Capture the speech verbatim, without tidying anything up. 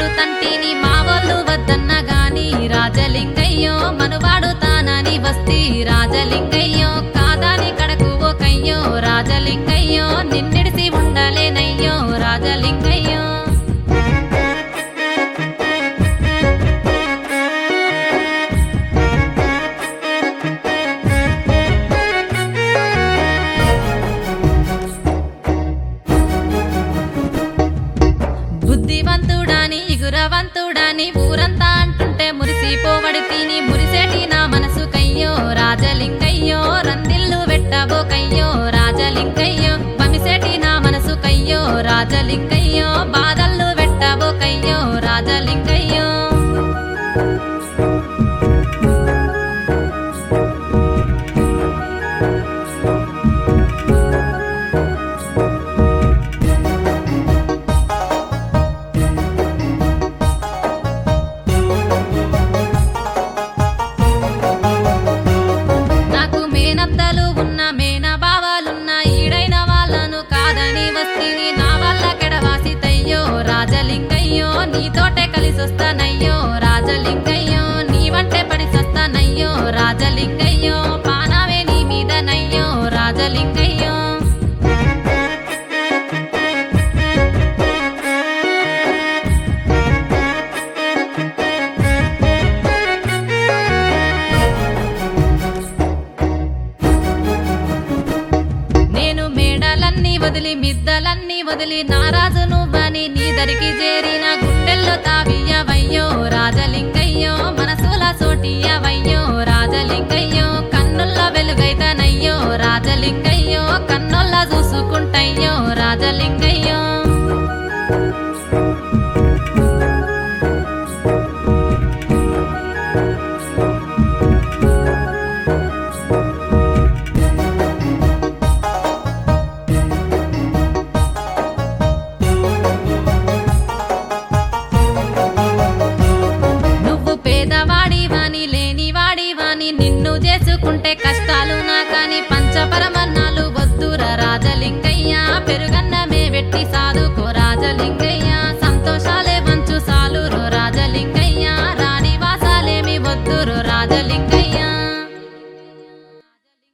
మనువాడు తంటిని మావోళ్ళు వద్దన్న గాని రాజలింగయ్యో మనువాడు తానని వస్తి రాజలింగయ్యో కాదాని కడకు ఓకయ్యో రాజలింగయ్యో నిన్నిడిసి ఉండలేనయ్యో రాజలింగయ్యో బుద్ధివంతుడాని ఇగురవంతుడాని ఊరంతా అంటుంటే మురిసిపోవడి తిని మురిసేటి నా మనసు కయ్యో రాజలింగయ్యో రందిల్లు వెట్టబోకయ్యో రాజలింగయ్యో బమిసేటి నా మనసు కయ్యో రాజలింగయ్యో బాధల్లు వెట్టబోకయ్యో రాజలింగయ్యో నాకు మేనత్తలు ఉన్న మేన బావాలున్న ఈడైన వాళ్ళను కాదని వస్తిని నా వల్ల కెడవాసితయ్యో రాజలింగయ్యో నీతోటే కలిసొస్తానయ్యో రాజలింగయ్యో నీ వంటే పడిసొస్తానయ్యో రాజలింగయ్యో పానావే నీ మీదనయ్యో రాజలింగయ్యో నేను మేడలన్నీ వదిలి మిద్దలన్నీ వదిలి నారాజు నువ్వని నీ దరికి చేరిన గుండెల్లో తావియ్యవయ్యో రాజలింగయ్యో మనసుల సోటియ్యవయ్యో రాజలింగయ్యో కన్నుల్ల వెలుగైతనయ్యో రాజలింగయ్యో కన్నుల్ల చూసుకుంటయ్యో రాజలింగయ్యో నువ్వు పేదవాడివాని లేనివాడివాని నిన్ను చేసుకుంటే కష్టాలు నాకని పంచపరమన్నాలు వద్దుర రాజలింగయ్య పెరుగన్నమే వెట్టి సాదుకో రాజలింగయ్య సంతోషాలే వంచు సాలురో రాజలింగయ్య రాణి వాసాలేమి వద్దురో రాజలింగయ్య